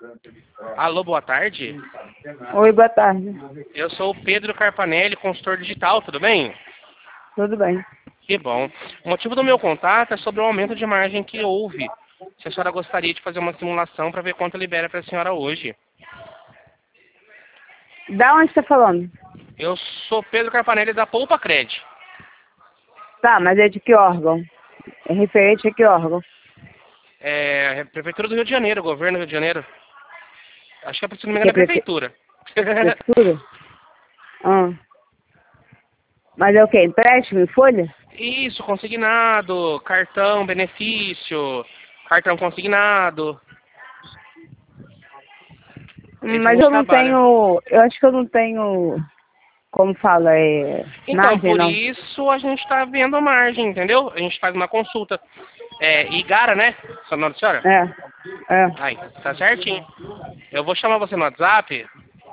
Alô, boa tarde. Oi, boa tarde. Eu sou o Pedro Carpanelli, consultor digital, tudo bem? Tudo bem? Que bom. O motivo do meu contato é sobre o aumento de margem que houve. Se a senhora gostaria de fazer uma simulação para ver quanto libera para a senhora hoje. Da onde você tá falando? Eu sou Pedro Carpanelli da Poupa Cred. Tá, mas é de que órgão? É referente a que órgão? É Prefeitura do Rio de Janeiro, Governo do Rio de Janeiro. Acho que, se não me Que engano, é é Prefeitura. prefeitura? Ah. Mas é o quê? Empréstimo em folha? Isso, consignado, cartão, benefício, cartão consignado. É isso que a Mas gente eu não trabalha. tenho... Eu acho que eu não tenho... Como fala? Então, Margem, por não. isso a gente está vendo a margem, entendeu? A gente faz uma consulta. Igara, né? Seu nome da senhora? É. Aí, tá certinho. Eu vou chamar você no WhatsApp.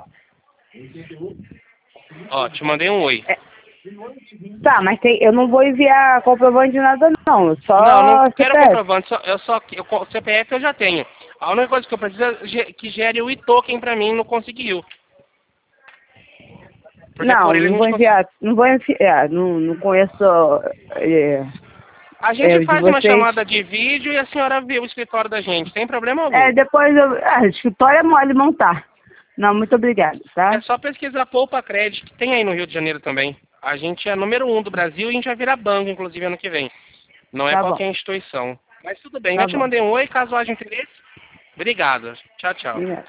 Ó, te mandei um oi. É. Tá, mas eu não vou enviar comprovante de nada, não. Não, não Só quero CPF. comprovante, o CPF eu já tenho. A única coisa que eu preciso é que gere o e-token pra mim, não conseguiu. Porque por Não, ele a não vou gente consegue. enviar. Não vou enviar. Não conheço A gente de faz uma vocês. chamada de vídeo e a senhora vê o escritório da gente, sem problema algum. Depois eu... escritório é mole montar. Não, muito obrigada, É tá? só pesquisar Poupa Cred, que tem aí no Rio de Janeiro também. A gente é número 1 do Brasil e a gente vai virar banco, inclusive, ano que vem. Não é Tá bom, qualquer instituição. Mas tudo bem, tá eu te bom. mandei um oi, caso haja interesse. Obrigado. Tchau, tchau. Obrigada.